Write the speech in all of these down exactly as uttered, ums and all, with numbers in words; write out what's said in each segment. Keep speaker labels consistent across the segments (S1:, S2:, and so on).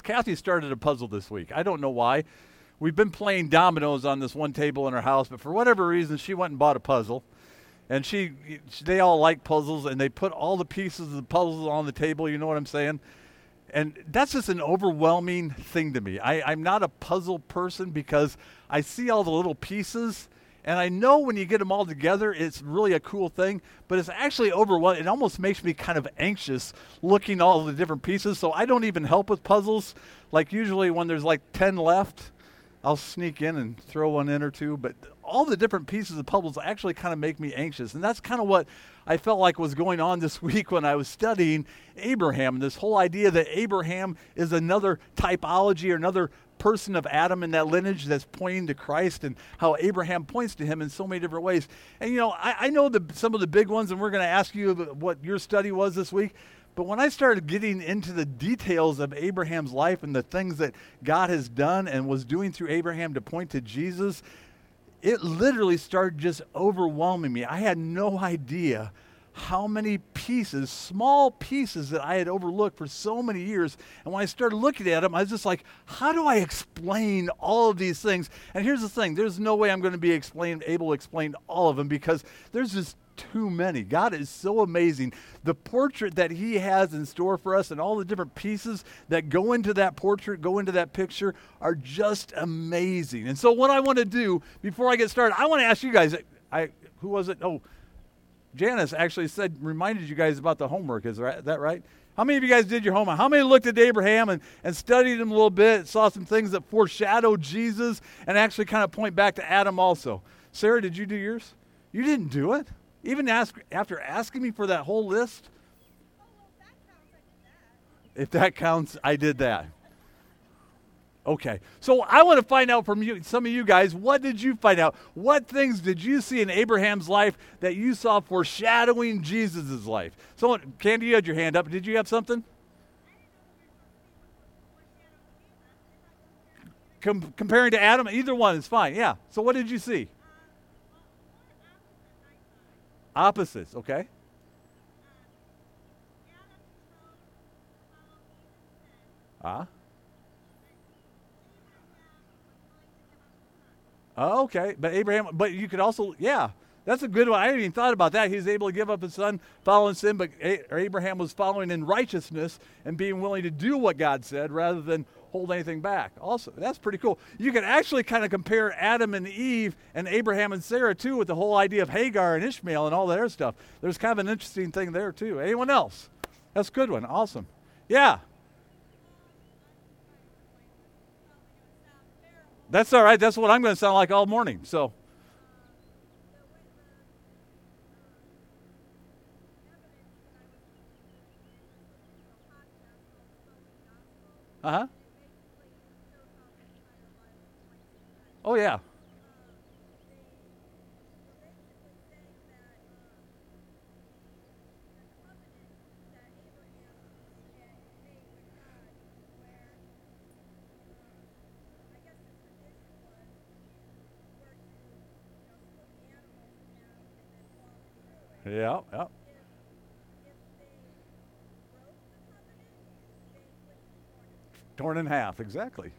S1: Kathy started a puzzle this week. I don't know why. We've been playing dominoes on this one table in our house, but for whatever reason, she went and bought a puzzle. And she, they all like puzzles, and they put all the pieces of the puzzles on the table, you know what I'm saying? And that's just an overwhelming thing to me. I, I'm not a puzzle person because I see all the little pieces, and I know when you get them all together, it's really a cool thing, but it's actually overwhelming. It almost makes me kind of anxious looking at all the different pieces, so I don't even help with puzzles. Like usually when there's like ten left, I'll sneak in and throw one in or two, but all the different pieces of puzzles actually kind of make me anxious. And that's kind of what I felt like was going on this week when I was studying Abraham. This whole idea that Abraham is another typology or another person of Adam in that lineage that's pointing to Christ, and how Abraham points to him in so many different ways. And, you know, I, I know the, some of the big ones, and we're going to ask you what your study was this week. But when I started getting into the details of Abraham's life and the things that God has done and was doing through Abraham to point to Jesus, it literally started just overwhelming me. I had no idea how many pieces, small pieces that I had overlooked for so many years. And when I started looking at them, I was just like, how do I explain all of these things? And here's the thing. There's no way I'm going to be explain, able to explain all of them because there's just too many. God is so amazing. The portrait that he has in store for us and all the different pieces that go into that portrait, go into that picture are just amazing. And so what I want to do before I get started, I want to ask you guys, I who was it? Oh, Janice actually said, reminded you guys about the homework. Is that right? How many of you guys did your homework? How many looked at Abraham and, and studied him a little bit, saw some things that foreshadowed Jesus and actually kind of point back to Adam also? Sarah, did you do yours? You didn't do it? Even ask, after asking me for that whole list?
S2: Oh, well, if that counts, I did that.
S1: If that counts, I did that. Okay. So I want to find out from you, some of you guys, what did you find out? What things did you see in Abraham's life that you saw foreshadowing Jesus' life? Someone, Candy, you had your hand up. Did you have something? Com- comparing to Adam? Either one is fine. Yeah. So what did you see? Opposites, okay. Ah. Oh, okay. But Abraham, but you could also, yeah, that's a good one. I hadn't even thought about that. He was able to give up his son, following sin, but Abraham was following in righteousness and being willing to do what God said rather than hold anything back. Also, that's pretty cool. You can actually kind of compare Adam and Eve and Abraham and Sarah, too, with the whole idea of Hagar and Ishmael and all that other stuff. There's kind of an interesting thing there, too. Anyone else? That's a good one. Awesome. Yeah. That's all right. That's what I'm going to sound like all morning. So. Uh-huh. Oh, yeah. Yeah, yeah. Torn in half, exactly.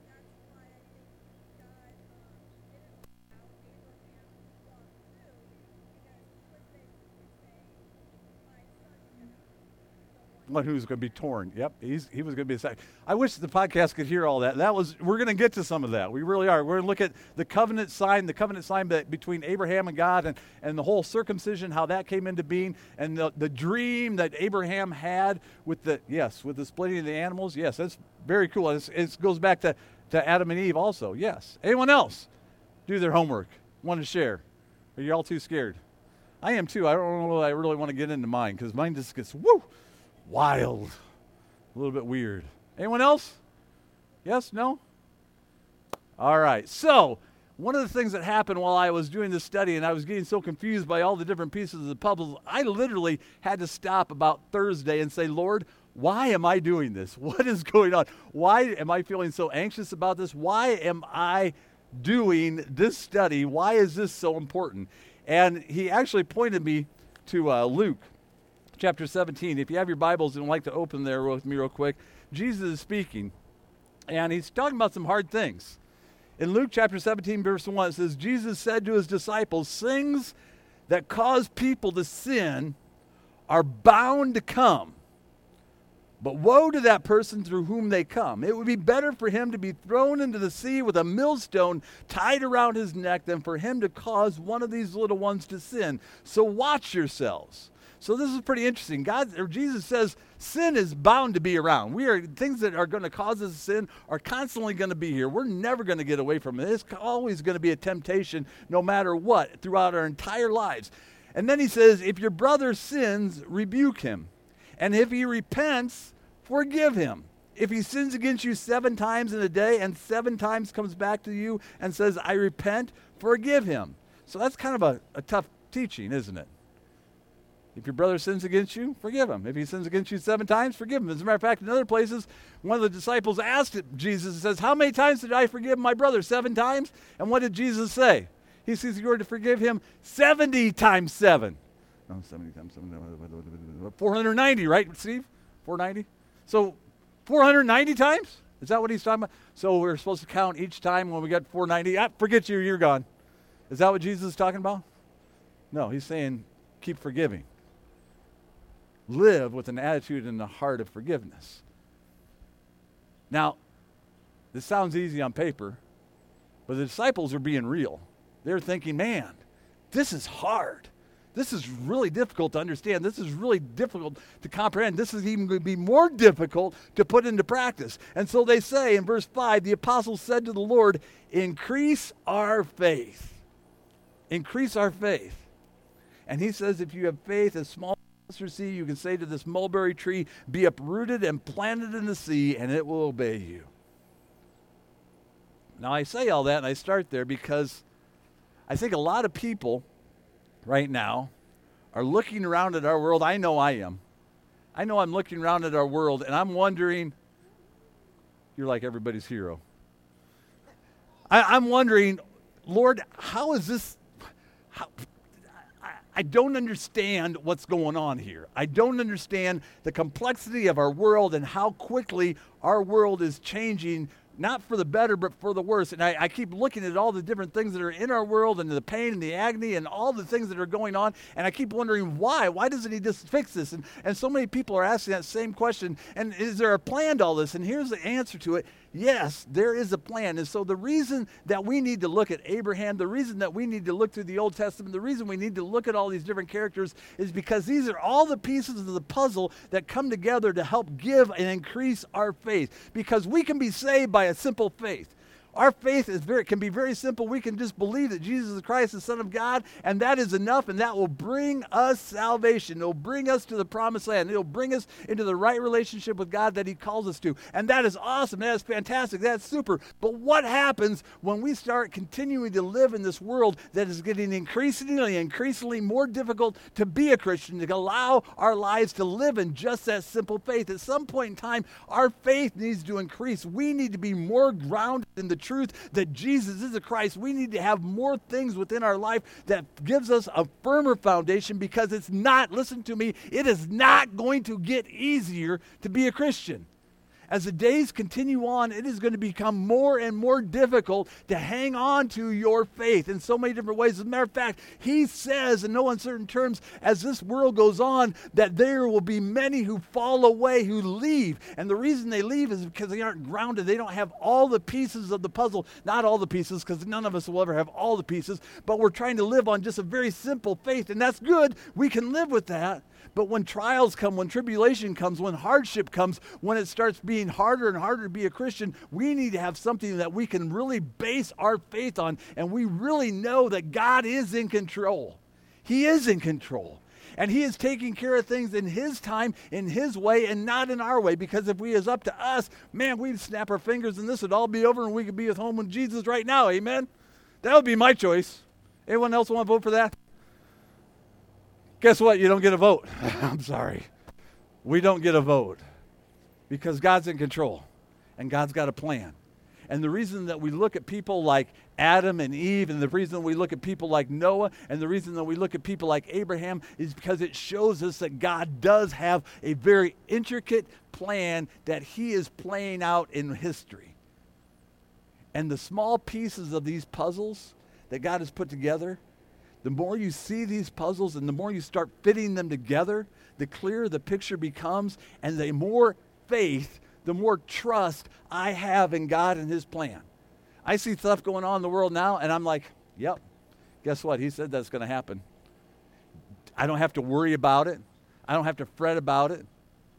S1: One who's going to be torn. Yep, he's he was going to be a sac. I wish the podcast could hear all that. That was we're going to get to some of that. We really are. We're going to look at the covenant sign, the covenant sign between Abraham and God, and, and the whole circumcision, how that came into being, and the, the dream that Abraham had with the yes, with the splitting of the animals. Yes, that's very cool. It's, it goes back to, to Adam and Eve also. Yes. Anyone else do their homework? Want to share? Are you all too scared? I am too. I don't know. I really want to get into mine because mine just gets woo. Wild. A little bit weird. Anyone else? Yes? No? All right. So, one of the things that happened while I was doing this study and I was getting so confused by all the different pieces of the puzzle, I literally had to stop about Thursday and say, Lord, why am I doing this? What is going on? Why am I feeling so anxious about this? Why am I doing this study? Why is this so important? And he actually pointed me to uh, Luke chapter seventeen. If you have your Bibles and would like to open there with me real quick, Jesus is speaking. And he's talking about some hard things. In Luke chapter seventeen, verse one, it says, Jesus said to his disciples, things that cause people to sin are bound to come. But woe to that person through whom they come. It would be better for him to be thrown into the sea with a millstone tied around his neck than for him to cause one of these little ones to sin. So watch yourselves. So this is pretty interesting. God, or Jesus says sin is bound to be around. We are things that are going to cause us to sin are constantly going to be here. We're never going to get away from it. It's always going to be a temptation no matter what throughout our entire lives. And then he says, if your brother sins, rebuke him. And if he repents, forgive him. If he sins against you seven times in a day and seven times comes back to you and says, I repent, forgive him. So that's kind of a, a tough teaching, isn't it? If your brother sins against you, forgive him. If he sins against you seven times, forgive him. As a matter of fact, in other places, one of the disciples asked Jesus, and says, how many times did I forgive my brother? Seven times? And what did Jesus say? He says you're to forgive him seventy times seven. No, seventy times seven. four hundred ninety, right, Steve? four hundred ninety? So four hundred ninety times? Is that what he's talking about? So we're supposed to count each time when we got four hundred ninety. Ah, forget you, you're gone. Is that what Jesus is talking about? No, he's saying keep forgiving. Live with an attitude and a heart of forgiveness. Now, this sounds easy on paper, but the disciples are being real. They're thinking, man, this is hard. This is really difficult to understand. This is really difficult to comprehend. This is even going to be more difficult to put into practice. And so they say in verse five, the apostles said to the Lord, increase our faith. Increase our faith. And he says, if you have faith as small as a mustard seed, you can say to this mulberry tree, be uprooted and planted in the sea, and it will obey you. Now I say all that, and I start there because I think a lot of people right now are looking around at our world. I know I am. I know I'm looking around at our world, and I'm wondering, you're like everybody's hero. I, I'm wondering, Lord, how is this, how, I, I don't understand what's going on here. I don't understand the complexity of our world and how quickly our world is changing, not for the better, but for the worse. And I, I keep looking at all the different things that are in our world and the pain and the agony and all the things that are going on. And I keep wondering why. Why doesn't he just fix this? And, and so many people are asking that same question. And is there a plan to all this? And here's the answer to it. Yes, there is a plan. And so the reason that we need to look at Abraham, the reason that we need to look through the Old Testament, the reason we need to look at all these different characters is because these are all the pieces of the puzzle that come together to help give and increase our faith. Because we can be saved by a simple faith. Our faith is very can be very simple. We can just believe that Jesus Christ is the Son of God, and that is enough, and that will bring us salvation. It will bring us to the promised land. It will bring us into the right relationship with God that he calls us to. And that is awesome. That is fantastic. That's super. But what happens when we start continuing to live in this world that is getting increasingly, increasingly more difficult to be a Christian, to allow our lives to live in just that simple faith? At some point in time, our faith needs to increase. We need to be more grounded in the truth that Jesus is the Christ. We need to have more things within our life that gives us a firmer foundation, because it's not, listen to me, it is not going to get easier to be a Christian. As the days continue on, it is going to become more and more difficult to hang on to your faith in so many different ways. As a matter of fact, he says in no uncertain terms, as this world goes on, that there will be many who fall away, who leave. And the reason they leave is because they aren't grounded. They don't have all the pieces of the puzzle. Not all the pieces, because none of us will ever have all the pieces. But we're trying to live on just a very simple faith, and that's good. We can live with that. But when trials come, when tribulation comes, when hardship comes, when it starts being harder and harder to be a Christian, we need to have something that we can really base our faith on, and we really know that God is in control. He is in control. And he is taking care of things in his time, in his way, and not in our way. Because if we is up to us, man, we'd snap our fingers and this would all be over and we could be at home with Jesus right now. Amen? That would be my choice. Anyone else want to vote for that? Guess what? You don't get a vote. I'm sorry. We don't get a vote because God's in control and God's got a plan. And the reason that we look at people like Adam and Eve, and the reason we look at people like Noah, and the reason that we look at people like Abraham is because it shows us that God does have a very intricate plan that he is playing out in history. And the small pieces of these puzzles that God has put together, the more you see these puzzles and the more you start fitting them together, the clearer the picture becomes, and the more faith, the more trust I have in God and his plan. I see stuff going on in the world now, and I'm like, yep, guess what? He said that's going to happen. I don't have to worry about it. I don't have to fret about it.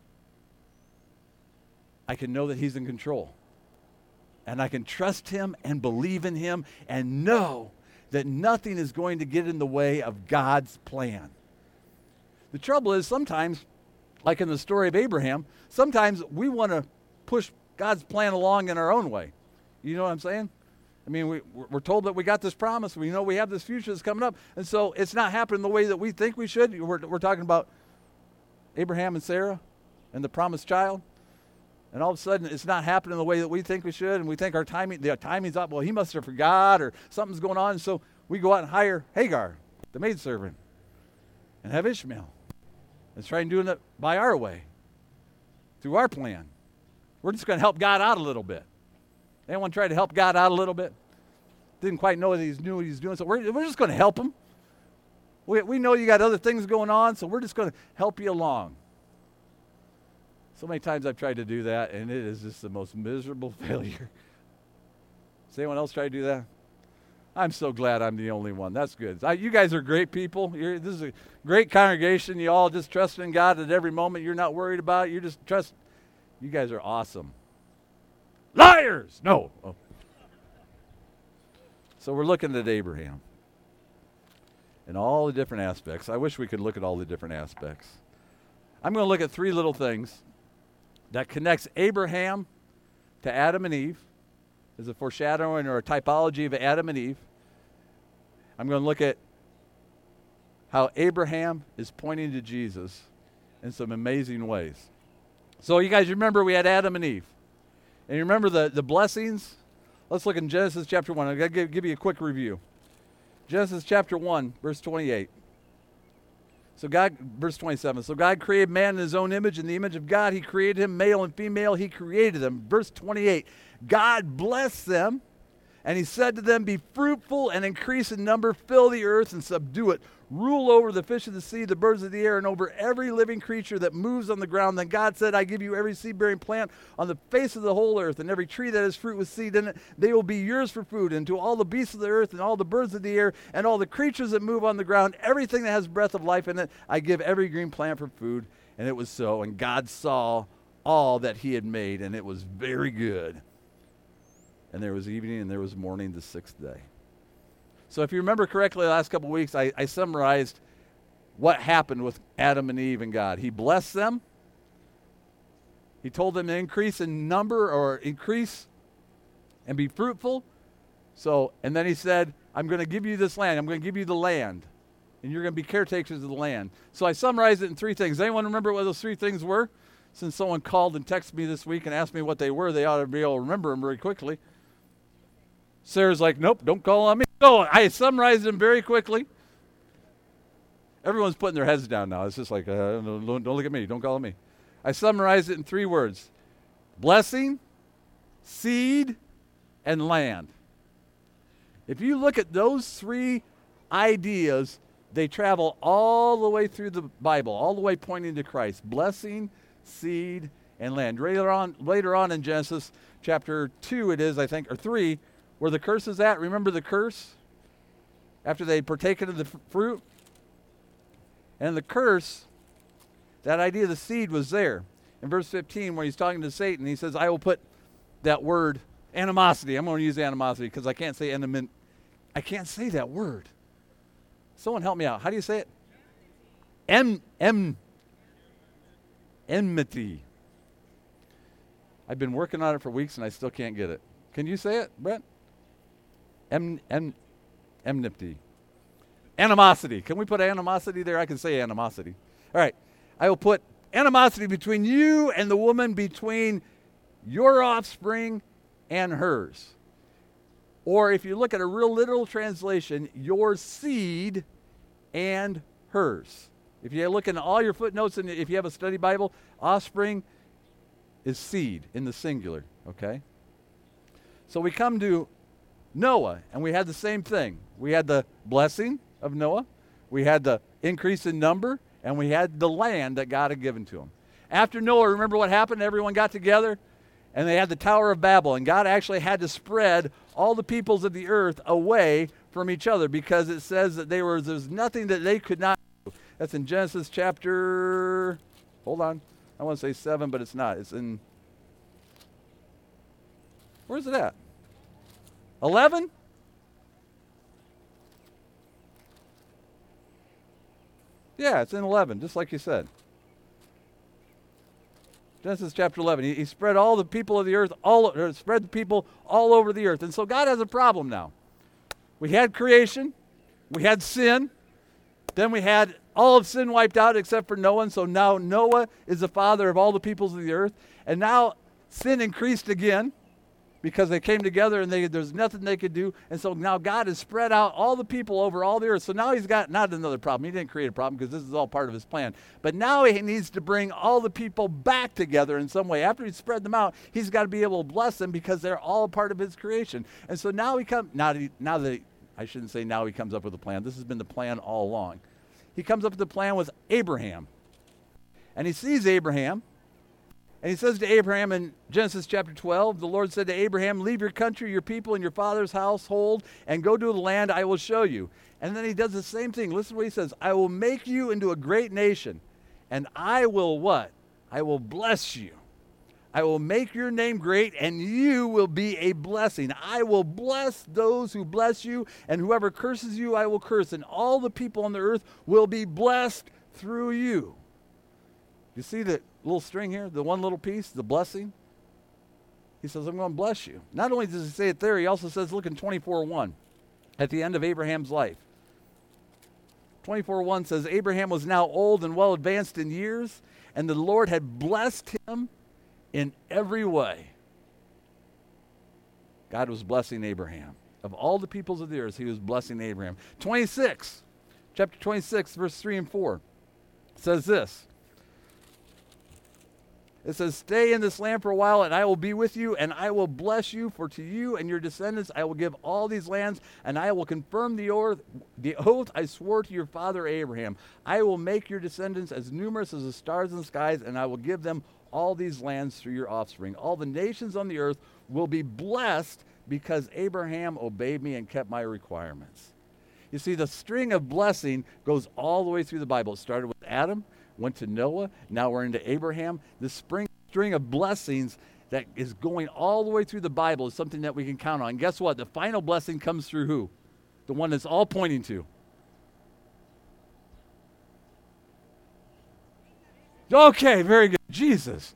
S1: I can know that he's in control. And I can trust him and believe in him and know that nothing is going to get in the way of God's plan. The trouble is sometimes, like in the story of Abraham, sometimes we want to push God's plan along in our own way. You know what I'm saying? I mean, we, we're told that we got this promise. We know we have this future that's coming up. And so it's not happening the way that we think we should. We're, we're talking about Abraham and Sarah and the promised child. And all of a sudden, it's not happening the way that we think we should. And we think our timing, the timing's up. Well, he must have forgot or something's going on. And so we go out and hire Hagar, the maidservant, and have Ishmael. And try and do it by our way, through our plan. We're just going to help God out a little bit. Anyone tried to help God out a little bit? Didn't quite know that he knew what he was doing, so we're, we're just going to help him. We, we know you got other things going on, so we're just going to help you along. So many times I've tried to do that, and it is just the most miserable failure. Has anyone else tried to do that? I'm so glad I'm the only one. That's good. I, you guys are great people. You're, this is a great congregation. You all just trust in God at every moment. You're not worried about it. You just trust. You guys are awesome. Liars! No. Oh. So we're looking at Abraham and all the different aspects. I wish we could look at all the different aspects. I'm going to look at three little things that connects Abraham to Adam and Eve as a foreshadowing or a typology of Adam and Eve. I'm going to look at how Abraham is pointing to Jesus in some amazing ways. So you guys remember we had Adam and Eve. And you remember the, the blessings? Let's look in Genesis chapter one. I've got to give, give you a quick review. Genesis chapter one, verse twenty-eight. So God, verse twenty-seven. So God created man in his own image. In the image of God, he created him, male and female, he created them. Verse twenty-eight. God blessed them, and he said to them, be fruitful and increase in number, fill the earth and subdue it. Rule over the fish of the sea, the birds of the air, and over every living creature that moves on the ground. Then God said, I give you every seed-bearing plant on the face of the whole earth, and every tree that has fruit with seed in it. They will be yours for food. And to all the beasts of the earth, and all the birds of the air, and all the creatures that move on the ground, everything that has breath of life in it, I give every green plant for food. And it was so. And God saw all that he had made, and it was very good. And there was evening, and there was morning the sixth day. So if you remember correctly, the last couple of weeks, I, I summarized what happened with Adam and Eve and God. He blessed them. He told them to increase in number or increase and be fruitful. So, and then he said, I'm going to give you this land. I'm going to give you the land. And you're going to be caretakers of the land. So I summarized it in three things. Anyone remember what those three things were? Since someone called and texted me this week and asked me what they were, they ought to be able to remember them very quickly. Sarah's like, nope, don't call on me. So I summarized them very quickly. Everyone's putting their heads down now. It's just like, uh, don't, don't look at me. Don't call on me. I summarized it in three words. Blessing, seed, and land. If you look at those three ideas, they travel all the way through the Bible, all the way pointing to Christ. Blessing, seed, and land. Later on, later on in Genesis chapter two it is, I think, or three, where the curse is at. Remember the curse? After they partaken of the f- fruit? And the curse, that idea of the seed was there. In verse fifteen, where he's talking to Satan, he says, I will put that word, animosity. I'm going to use animosity because I can't say enemy. I can't say that word. Someone help me out. How do you say it? Em, em, enmity. I've been working on it for weeks and I still can't get it. Can you say it, Brett? Em, em, enmity. Animosity. Can we put animosity there? I can say animosity. All right. I will put animosity between you and the woman, between your offspring and hers. Or if you look at a real literal translation, your seed and hers. If you look in all your footnotes and if you have a study Bible, offspring is seed in the singular, okay? So we come to Noah, and we had the same thing. We had the blessing of Noah. We had the increase in number, and we had the land that God had given to him. After Noah, remember what happened? Everyone got together, and they had the Tower of Babel, and God actually had to spread all the peoples of the earth away from each other because it says that they were there's nothing that they could not do. That's in Genesis chapter, hold on, I want to say seven, but it's not. It's in, where's it at? eleven? Yeah, it's in eleven, just like you said. Genesis chapter eleven. He, he spread all the people of the earth, all or spread the people all over the earth. And so God has a problem now. We had creation. We had sin. Then we had all of sin wiped out except for Noah. And so now Noah is the father of all the peoples of the earth. And now sin increased again because they came together and they, there's nothing they could do. And so now God has spread out all the people over all the earth. So now he's got not another problem. He didn't create a problem because this is all part of his plan. But now he needs to bring all the people back together in some way. After he's spread them out, he's got to be able to bless them because they're all a part of his creation. And so now he comes, now, that he, now that he, I shouldn't say now he comes up with a plan. This has been the plan all along. He comes up with a plan with Abraham. And he sees Abraham. And he says to Abraham in Genesis chapter twelve, the Lord said to Abraham, leave your country, your people, and your father's household, and go to the land I will show you. And then he does the same thing. Listen to what he says. I will make you into a great nation, and I will what? I will bless you. I will make your name great, and you will be a blessing. I will bless those who bless you, and whoever curses you, I will curse. And all the people on the earth will be blessed through you. You see the little string here, the one little piece, the blessing? He says, I'm going to bless you. Not only does he say it there, he also says, look in twenty-four one, at the end of Abraham's life. twenty-four one says, Abraham was now old and well advanced in years, and the Lord had blessed him in every way. God was blessing Abraham. Of all the peoples of the earth, he was blessing Abraham. twenty-six, chapter twenty-six, verse three and four, says this. It says, stay in this land for a while, and I will be with you, and I will bless you, for to you and your descendants I will give all these lands, and I will confirm the oath, the oath I swore to your father Abraham. I will make your descendants as numerous as the stars in the skies, and I will give them all these lands through your offspring. All the nations on the earth will be blessed because Abraham obeyed me and kept my requirements. You see, the string of blessing goes all the way through the Bible. It started with Adam, went to Noah, now we're into Abraham. This spring, string of blessings that is going all the way through the Bible is something that we can count on. And guess what? The final blessing comes through who? The one that's all pointing to. Okay, very good. Jesus.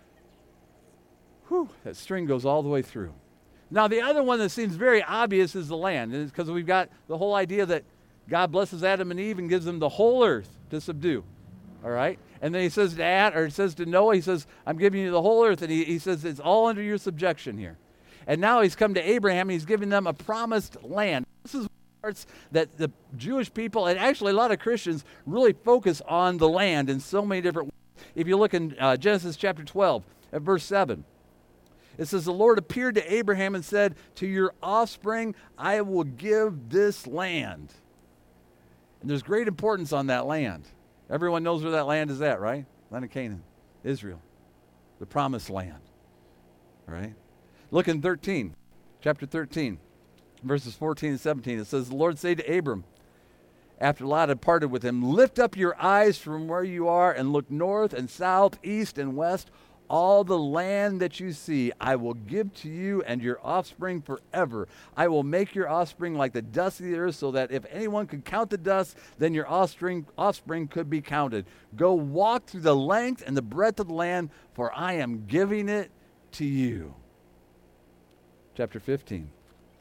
S1: Whew, that string goes all the way through. Now, the other one that seems very obvious is the land, because we've got the whole idea that God blesses Adam and Eve and gives them the whole earth to subdue. All right? And then he says to Ad, or he says to Noah, he says, I'm giving you the whole earth. And he, he says it's all under your subjection here. And now he's come to Abraham, and he's giving them a promised land. This is parts that the Jewish people, and actually a lot of Christians, really focus on the land in so many different ways. If you look in uh, Genesis chapter twelve, at verse seven, it says, the Lord appeared to Abraham and said, to your offspring I will give this land. And there's great importance on that land. Everyone knows where that land is at, right? Land of Canaan, Israel, the promised land, right? Look in thirteen, chapter thirteen, verses fourteen and seventeen. It says, the Lord said to Abram, after Lot had parted with him, lift up your eyes from where you are and look north and south, east and west. All the land that you see, I will give to you and your offspring forever. I will make your offspring like the dust of the earth, so that if anyone could count the dust, then your offspring, offspring could be counted. Go walk through the length and the breadth of the land, for I am giving it to you. Chapter fifteen,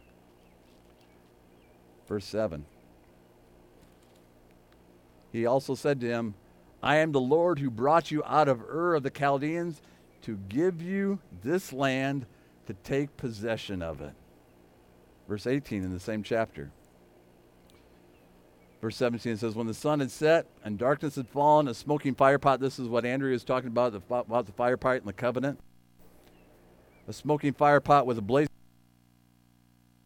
S1: verse seven. He also said to him, I am the Lord who brought you out of Ur of the Chaldeans to give you this land to take possession of it. Verse eighteen in the same chapter. Verse seventeen says, when the sun had set and darkness had fallen, a smoking fire pot. This is what Andrea was talking about, the, about the fire pot and the covenant. A smoking fire pot with a blazing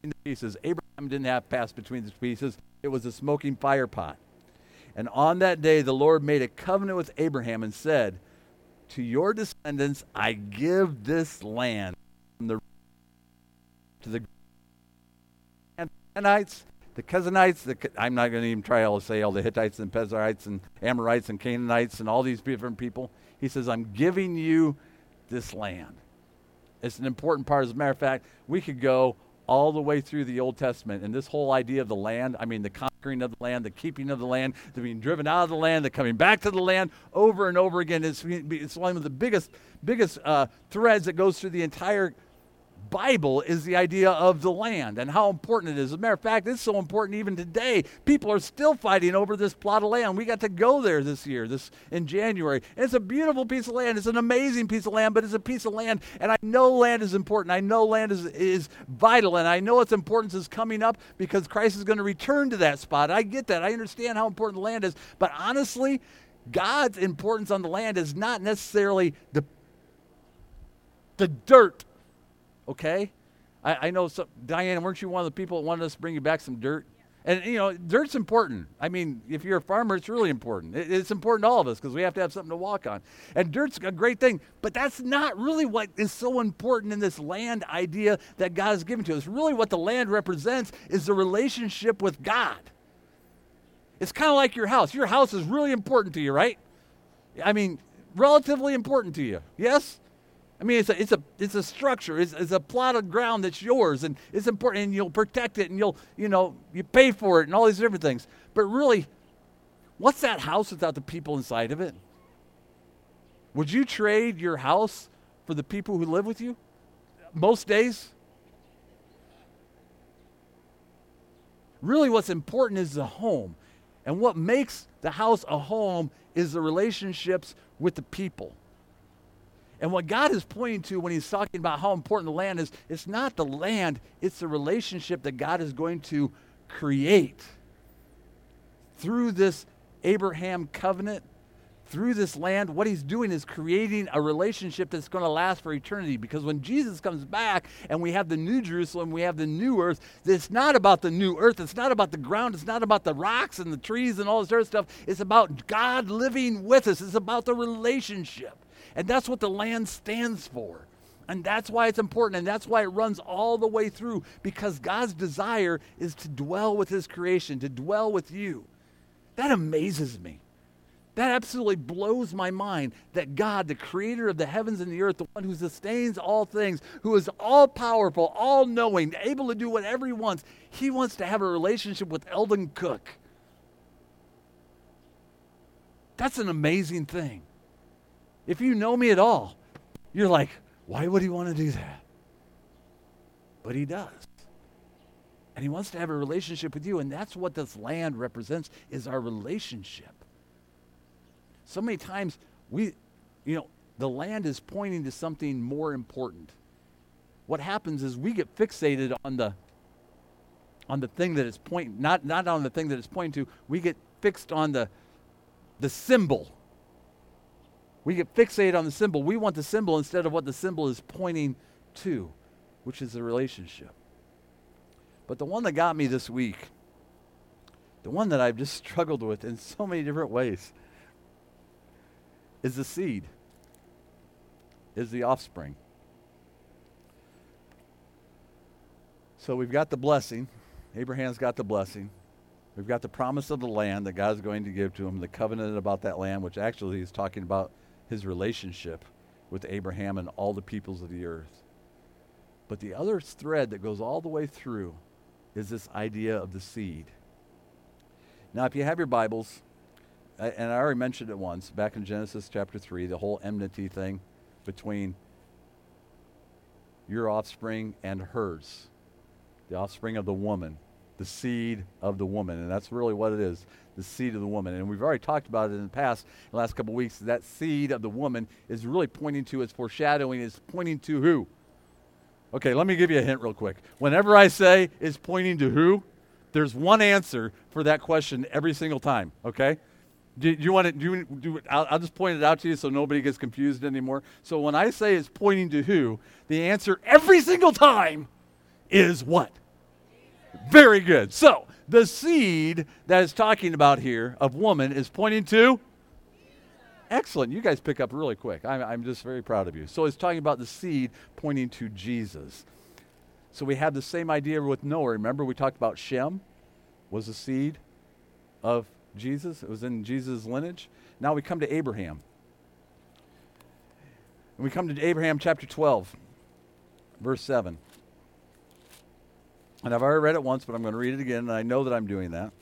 S1: between the pieces. Abraham didn't have pass between the pieces. It was a smoking fire pot. And on that day, the Lord made a covenant with Abraham and said, to your descendants, I give this land from the to the Canaanites, the Canaanites, the, I'm not going to even try to say all the Hittites and Perizzites and Amorites and Canaanites and all these different people. He says, I'm giving you this land. It's an important part. As a matter of fact, we could go all the way through the Old Testament, and this whole idea of the land, I mean the conquering of the land, the keeping of the land, the being driven out of the land, the coming back to the land over and over again. It's, it's one of the biggest, biggest uh, threads that goes through the entire Bible is the idea of the land and how important it is. As a matter of fact, it's so important even today. People are still fighting over this plot of land. We got to go there this year, this in January. And it's a beautiful piece of land. It's an amazing piece of land, but it's a piece of land. And I know land is important. I know land is, is vital. And I know its importance is coming up because Christ is going to return to that spot. I get that. I understand how important the land is. But honestly, God's importance on the land is not necessarily the, the dirt. Okay? I, I know, some, Diana, weren't you one of the people that wanted us to bring you back some dirt? Yeah. And, you know, dirt's important. I mean, if you're a farmer, it's really important. It, it's important to all of us because we have to have something to walk on. And dirt's a great thing, but that's not really what is so important in this land idea that God has given to us. Really what the land represents is the relationship with God. It's kind of like your house. Your house is really important to you, right? I mean, relatively important to you. Yes? I mean, it's a, it's a, it's a structure. It's, it's a plot of ground that's yours, and it's important, and you'll protect it, and you'll, you know, you pay for it, and all these different things. But really, what's that house without the people inside of it? Would you trade your house for the people who live with you? Most days? Really, what's important is the home. And what makes the house a home is the relationships with the people. And what God is pointing to when he's talking about how important the land is, it's not the land, it's the relationship that God is going to create through this Abraham covenant, through this land. What he's doing is creating a relationship that's going to last for eternity. Because when Jesus comes back and we have the new Jerusalem, we have the new earth, it's not about the new earth. It's not about the ground. It's not about the rocks and the trees and all this other stuff. It's about God living with us. It's about the relationship. And that's what the land stands for. And that's why it's important. And that's why it runs all the way through. Because God's desire is to dwell with his creation, to dwell with you. That amazes me. That absolutely blows my mind that God, the creator of the heavens and the earth, the one who sustains all things, who is all-powerful, all-knowing, able to do whatever he wants, he wants to have a relationship with Eldon Cook. That's an amazing thing. If you know me at all, you're like, why would he want to do that? But he does. And he wants to have a relationship with you, and that's what this land represents, is our relationship. So many times, we, you know, the land is pointing to something more important. What happens is we get fixated on the on the thing that it's pointing, not, not on the thing that it's pointing to, we get fixed on the the symbol. We get fixated on the symbol. We want the symbol instead of what the symbol is pointing to, which is the relationship. But the one that got me this week, the one that I've just struggled with in so many different ways, is the seed, is the offspring. So we've got the blessing. Abraham's got the blessing. We've got the promise of the land that God's going to give to him, the covenant about that land, which actually he's talking about his relationship with Abraham and all the peoples of the earth. But the other thread that goes all the way through is this idea of the seed. Now, if you have your Bibles, and I already mentioned it once, back in Genesis chapter three, the whole enmity thing between your offspring and hers, the offspring of the woman, the seed of the woman. And that's really what it is, the seed of the woman. And we've already talked about it in the past, the last couple of weeks. That seed of the woman is really pointing to, it's foreshadowing, is pointing to who? Okay, let me give you a hint real quick. Whenever I say it's pointing to who, there's one answer for that question every single time, okay? Do, do you want to do, you, do I'll, I'll just point it out to you so nobody gets confused anymore. So when I say it's pointing to who, the answer every single time is what? Very good. So, the seed that is talking about here of woman is pointing to? Excellent. You guys pick up really quick. I'm, I'm just very proud of you. So, it's talking about the seed pointing to Jesus. So, we have the same idea with Noah. Remember, we talked about Shem was the seed of Jesus. It was in Jesus' lineage. Now we come to Abraham. And we come to Abraham chapter twelve, verse seven. And I've already read it once, but I'm going to read it again, and I know that I'm doing that.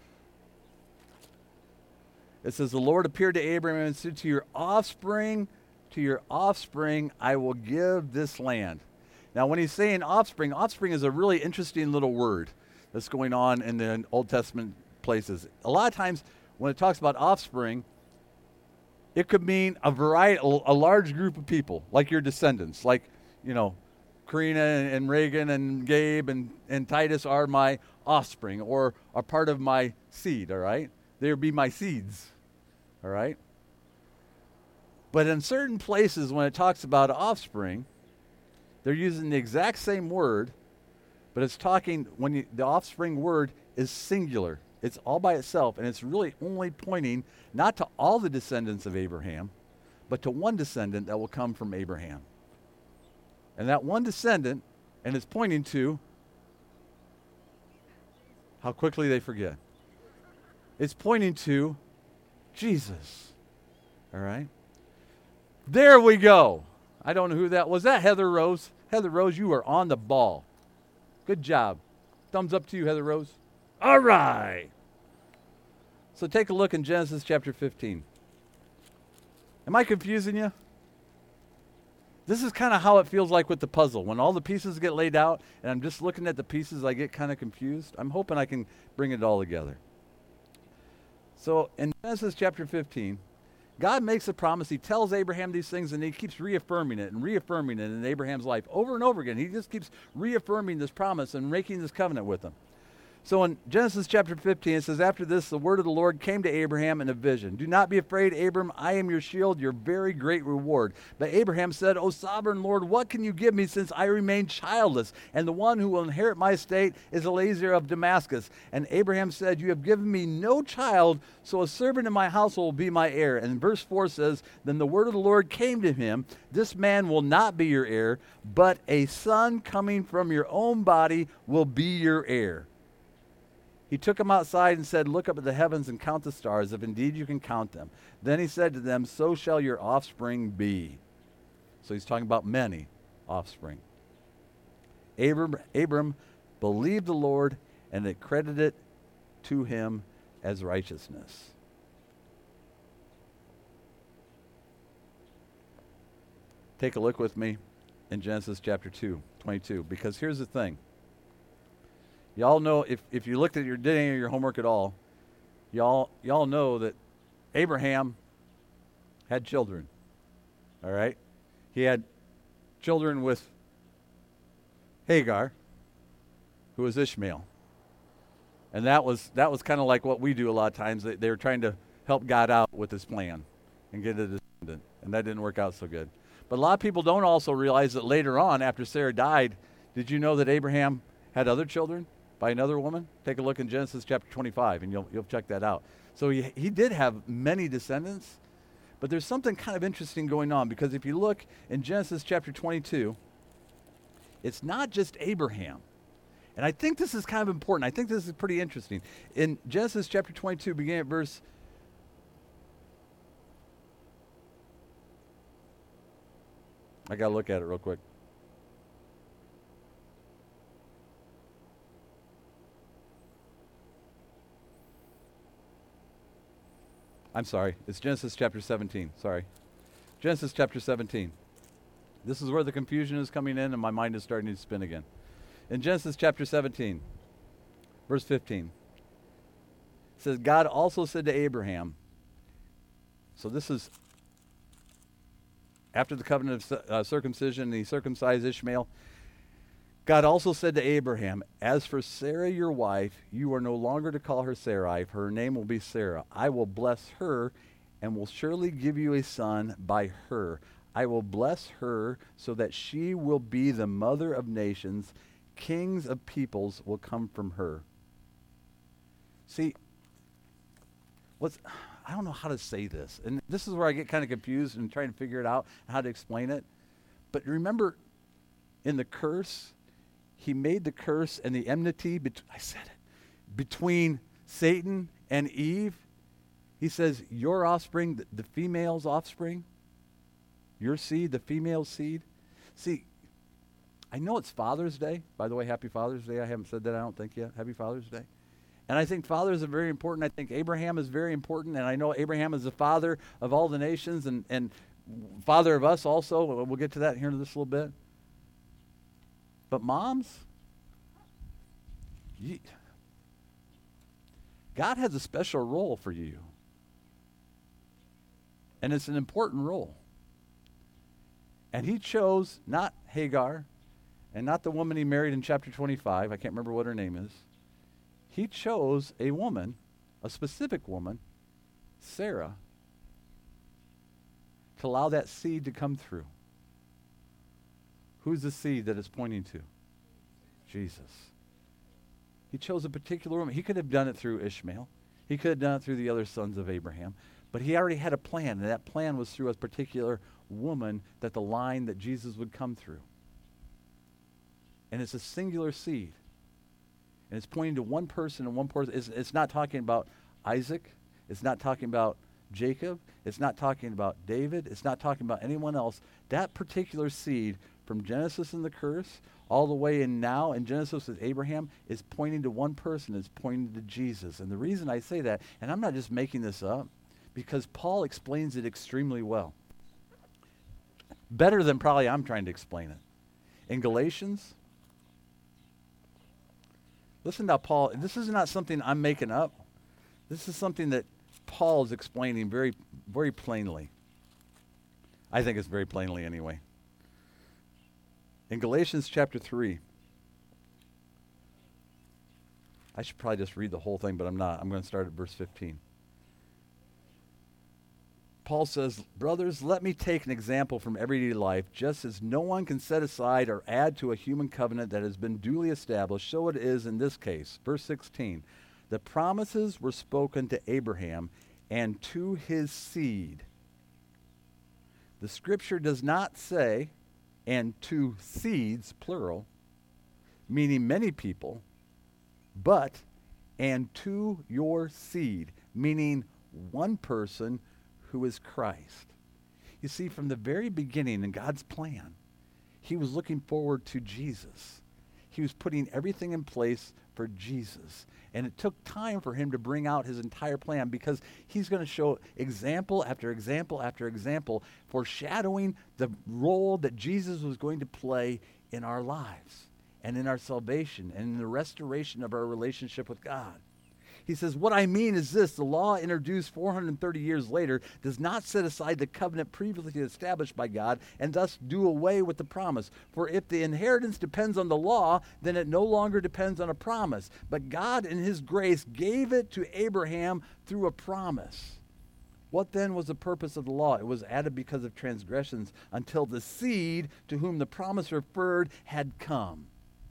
S1: It says, the Lord appeared to Abraham and said, to your offspring, to your offspring, I will give this land. Now, when he's saying offspring, offspring is a really interesting little word that's going on in the Old Testament places. A lot of times, when it talks about offspring, it could mean a variety, a large group of people, like your descendants, like, you know, Karina and, and Reagan and Gabe and, and Titus are my offspring or are part of my seed, all right? They would be my seeds, all right? But in certain places, when it talks about offspring, they're using the exact same word, but it's talking, when you, the offspring word is singular. It's all by itself, and it's really only pointing not to all the descendants of Abraham, but to one descendant that will come from Abraham. And that one descendant, and it's pointing to how quickly they forget. It's pointing to Jesus. All right? There we go. I don't know who that was. That Heather Rose? Heather Rose, you are on the ball. Good job. Thumbs up to you, Heather Rose. All right. So take a look in Genesis chapter fifteen. Am I confusing you? This is kind of how it feels like with the puzzle. When all the pieces get laid out and I'm just looking at the pieces, I get kind of confused. I'm hoping I can bring it all together. So in Genesis chapter fifteen, God makes a promise. He tells Abraham these things, and he keeps reaffirming it and reaffirming it in Abraham's life over and over again. He just keeps reaffirming this promise and making this covenant with him. So in Genesis chapter fifteen, it says, after this, the word of the Lord came to Abraham in a vision. Do not be afraid, Abram. I am your shield, your very great reward. But Abraham said, O sovereign Lord, what can you give me since I remain childless? And the one who will inherit my estate is Eliezer of Damascus. And Abraham said, you have given me no child, so a servant in my household will be my heir. And verse four says, then the word of the Lord came to him, this man will not be your heir, but a son coming from your own body will be your heir. He took him outside and said, look up at the heavens and count the stars, if indeed you can count them. Then he said to them, so shall your offspring be. So he's talking about many offspring. Abram, Abram believed the Lord, and it credited to him as righteousness. Take a look with me in Genesis chapter two, twenty-two, because here's the thing. Y'all know, if, if you looked at your, did any of your homework at all, y'all, y'all know that Abraham had children, all right? He had children with Hagar, who was Ishmael. And that was that was kind of like what we do a lot of times. They, they were trying to help God out with his plan and get a descendant, and that didn't work out so good. But a lot of people don't also realize that later on, after Sarah died, did you know that Abraham had other children by another woman? Take a look in Genesis chapter twenty-five, and you'll you'll check that out. So he, he did have many descendants, but there's something kind of interesting going on, because if you look in Genesis chapter twenty-two, it's not just Abraham. And I think this is kind of important. I think this is pretty interesting. In Genesis chapter twenty-two, beginning at verse I got to look at it real quick. I'm sorry. It's Genesis chapter seventeen. Sorry. Genesis chapter seventeen. This is where the confusion is coming in and my mind is starting to spin again. In Genesis chapter seventeen, verse fifteen, it says, God also said to Abraham, so this is after the covenant of uh, circumcision, he circumcised Ishmael. God also said to Abraham, as for Sarah your wife, you are no longer to call her Sarai, for her name will be Sarah. I will bless her and will surely give you a son by her. I will bless her so that she will be the mother of nations. kings of peoples will come from her. See, what's, I don't know how to say this. And this is where I get kind of confused and trying to figure it out, how to explain it. But remember, in the curse, he made the curse and the enmity, bet- I said it, between Satan and Eve. He says, your offspring, the, the female's offspring, your seed, the female seed. See, I know it's Father's Day. By the way, happy Father's Day. I haven't said that, I don't think yet. Happy Father's Day. And I think fathers are very important. I think Abraham is very important. And I know Abraham is the father of all the nations and, and father of us also. We'll get to that here in just a little bit. But moms, you, God has a special role for you. And it's an important role. And he chose not Hagar and not the woman he married in chapter twenty-five. I can't remember what her name is. He chose a woman, a specific woman, Sarah, to allow that seed to come through. Who's the seed that it's pointing to? Jesus. He chose a particular woman. He could have done it through Ishmael. He could have done it through the other sons of Abraham. But he already had a plan, and that plan was through a particular woman, that the line that Jesus would come through. And it's a singular seed. And it's pointing to one person and one person. It's, it's not talking about Isaac. It's not talking about Jacob. It's not talking about David. It's not talking about anyone else. That particular seed from Genesis and the curse all the way in now in Genesis with Abraham is pointing to one person. It's pointing to Jesus. And the reason I say that, and I'm not just making this up, because Paul explains it extremely well. Better than probably I'm trying to explain it. In Galatians, listen to how Paul, this is not something I'm making up. This is something that Paul is explaining very, very plainly. I think it's very plainly anyway. In Galatians chapter three, I should probably just read the whole thing, but I'm not. I'm going to start at verse fifteen. Paul says, brothers, let me take an example from everyday life. Just as no one can set aside or add to a human covenant that has been duly established, so it is in this case. Verse sixteen, the promises were spoken to Abraham and to his seed. The scripture does not say, and to seeds, plural, meaning many people, but, and to your seed, meaning one person, who is Christ. You see, from the very beginning in God's plan, he was looking forward to Jesus. He was putting everything in place for Jesus. And it took time for him to bring out his entire plan, because he's going to show example after example after example, foreshadowing the role that Jesus was going to play in our lives and in our salvation and in the restoration of our relationship with God. He says, what I mean is this: the law introduced four hundred thirty years later does not set aside the covenant previously established by God and thus do away with the promise. For if the inheritance depends on the law, then it no longer depends on a promise. But God in his grace gave it to Abraham through a promise. What then was the purpose of the law? It was added because of transgressions until the seed to whom the promise referred had come.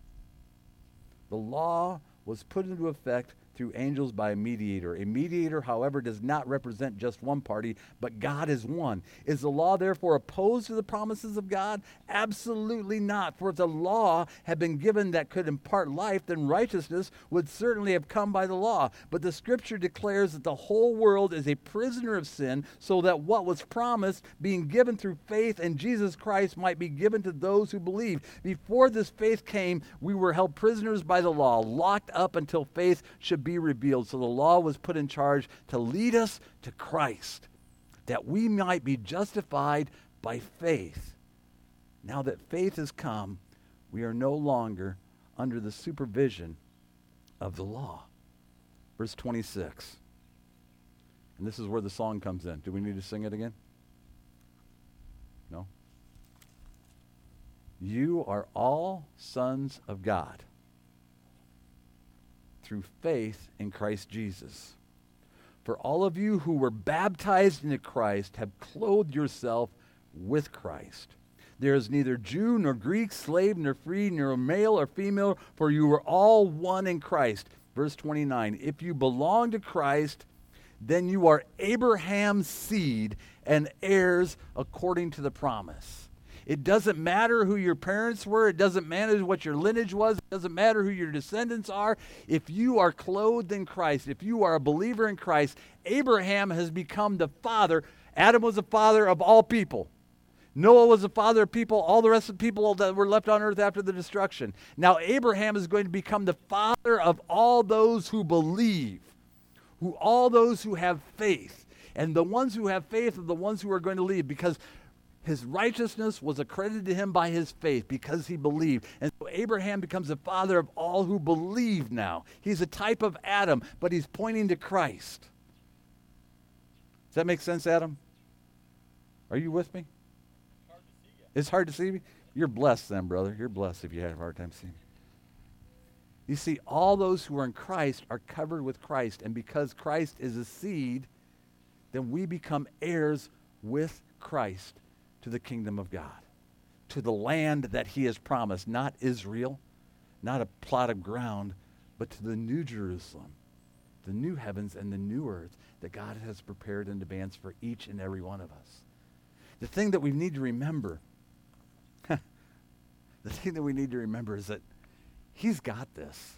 S1: The law was put into effect through angels by a mediator. A mediator, however, does not represent just one party, but God is one. Is the law therefore opposed to the promises of God? Absolutely not. For if the law had been given that could impart life, then righteousness would certainly have come by the law. But the scripture declares that the whole world is a prisoner of sin, so that what was promised, being given through faith in Jesus Christ, might be given to those who believe. Before this faith came, we were held prisoners by the law, locked up until faith should be revealed. So the law was put in charge to lead us to Christ, that we might be justified by faith. Now that faith has come, we are no longer under the supervision of the law. Verse twenty-six. And this is where the song comes in. Do we need to sing it again? No? You are all sons of God through faith in Christ Jesus. For all of you who were baptized into Christ have clothed yourself with Christ. There is neither Jew nor Greek, slave nor free, nor male or female, for you are all one in Christ. Verse twenty-nine, if you belong to Christ, then you are Abraham's seed and heirs according to the promise. It doesn't matter who your parents were. It doesn't matter what your lineage was. It doesn't matter who your descendants are. If you are clothed in Christ, if you are a believer in Christ, Abraham has become the father. Adam was the father of all people. Noah was the father of people, all the rest of the people that were left on earth after the destruction. Now Abraham is going to become the father of all those who believe, who all those who have faith. And the ones who have faith are the ones who are going to lead, because his righteousness was accredited to him by his faith because he believed. And so Abraham becomes the father of all who believe now. He's a type of Adam, but he's pointing to Christ. Does that make sense, Adam? Are you with me?
S3: Hard to see yet.
S1: It's hard to see me? You're blessed then, brother. You're blessed if you have a hard time seeing me. You see, all those who are in Christ are covered with Christ. And because Christ is a seed, then we become heirs with Christ to the kingdom of God, to the land that he has promised, not Israel, not a plot of ground, but to the new Jerusalem, the new heavens and the new earth that God has prepared in advance for each and every one of us. The thing that we need to remember, the thing that we need to remember is that he's got this.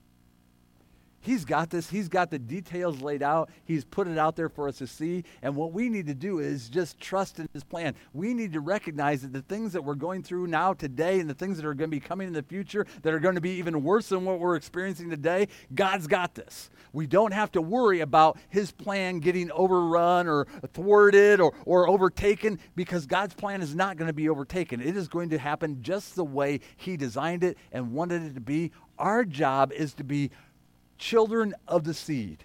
S1: He's got this. He's got the details laid out. He's put it out there for us to see. And what we need to do is just trust in his plan. We need to recognize that the things that we're going through now today and the things that are going to be coming in the future that are going to be even worse than what we're experiencing today, God's got this. We don't have to worry about his plan getting overrun or thwarted or, or overtaken, because God's plan is not going to be overtaken. It is going to happen just the way he designed it and wanted it to be. Our job is to be children of the seed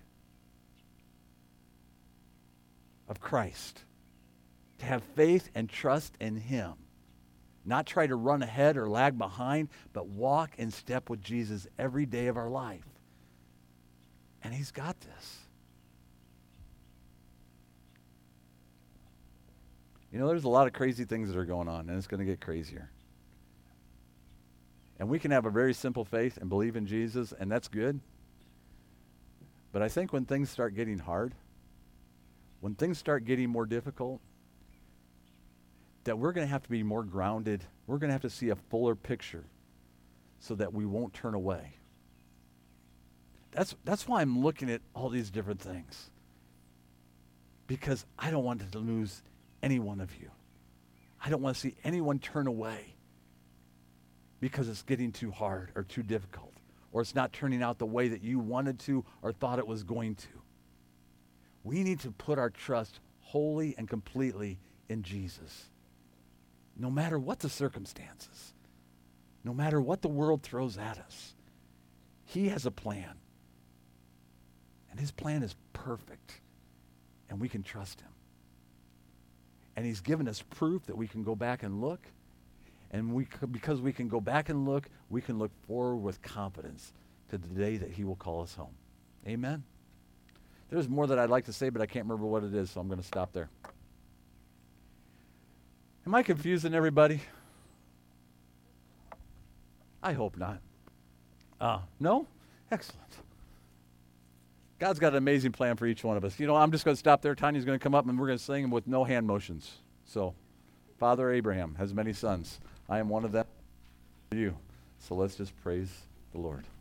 S1: of Christ, to have faith and trust in him, not try to run ahead or lag behind, but walk in step with Jesus every day of our life. And he's got this. You know, there's a lot of crazy things that are going on, and it's going to get crazier. And we can have a very simple faith and believe in Jesus, and that's good. But I think when things start getting hard, when things start getting more difficult, that we're going to have to be more grounded. We're going to have to see a fuller picture so that we won't turn away. That's, that's why I'm looking at all these different things. Because I don't want to lose any one of you. I don't want to see anyone turn away because it's getting too hard or too difficult, or it's not turning out the way that you wanted to or thought it was going to. We need to put our trust wholly and completely in Jesus. No matter what the circumstances, no matter what the world throws at us, he has a plan. And his plan is perfect, and we can trust him. And he's given us proof that we can go back and look. And we, because we can go back and look, we can look forward with confidence to the day that he will call us home. Amen? There's more that I'd like to say, but I can't remember what it is, so I'm going to stop there. Am I confusing everybody? I hope not. Uh, no? Excellent. God's got an amazing plan for each one of us. You know, I'm just going to stop there. Tanya's going to come up, and we're going to sing with no hand motions. So, Father Abraham has many sons. I am one of them. You. So let's just praise the Lord.